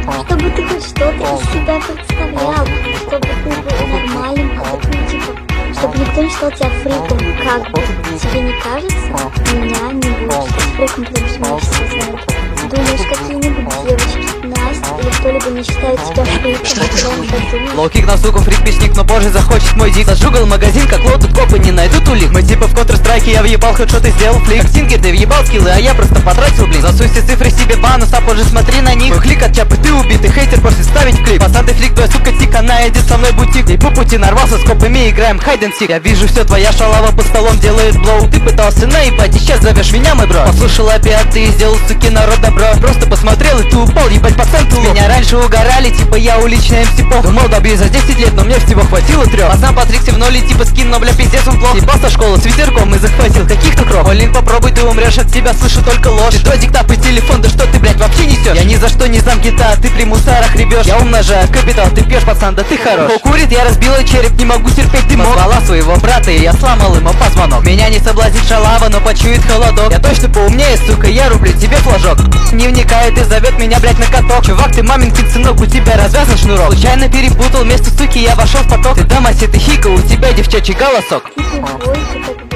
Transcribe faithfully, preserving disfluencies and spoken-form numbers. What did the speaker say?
Чтобы ты хоть что-то из себя представлял, чтобы ты был нормальным, адекватным типом, чтобы никто не считал тебя фриком. Как бы тебе не кажется, меня не будет считать фриком, потому что меня все знают. Думаешь, какие-нибудь девочки, Настя или кто-либо не считают тебя фриком? Что это за логика? Лоукик на суку, фрик-печник, но позже захочет мой дик. Зажугал магазин, как лот, тут копы не найдут улик. Мы типа в Counter-Strike, я въебал хэдшот и сделал флик. Картинки, ты въебал скиллы, а я просто потратил, блин. Засуй все цифры себе банус, а позже смотри на них. Мой клик от чапы, ты убитый хейтер, просто ставить в клип. Пацан, ты флик, твоя сука тик, она идет со мной бутик. И по пути нарвался с копами, играем хайд энд сик. Я вижу все, твоя шалава под столом делает блоу. Ты пытался наебать, и сейчас зовешь меня, мой бро. Послушал опять, ты сделал, суки, народ добро. Просто посмотрел, и ты упал, ебать, пацан, ты лох. Меня раньше угорали, типа я уличный эм си пох. Думал, добью за десять лет, но мне всего хватило трех. Пацан Патрикси в ноль, типа скин, но бля пиздец он плох. Ебал со школы с ветерком и захватил каких-то кров. Олин, попробуй, ты умрешь, от тебя слышу только ложь. Ты додик, тап и телефон, да что ты, блядь, вообще несешь? Я ни за что не сдам гита, ты при мусорах ребешь. Я умножаю капитал, ты пьешь, пацан, да ты хорош. Кто курит, я разбил и череп, не могу терпеть дымок. Позвала своего брата, и я сломал ему позвонок. Меня не соблазнит шалава, но почует холодок. Я точно поумнее, сука, я рублю тебе флажок. Не вникает и зовет меня, блядь, на каток. Чувак, ты маминкин сынок, у тебя развязан шнурок. Случайно перепутал, вместо суки я вошел в поток. Ты дама, ты хика, у тебя девчачий голосок. Ты тупой, ты так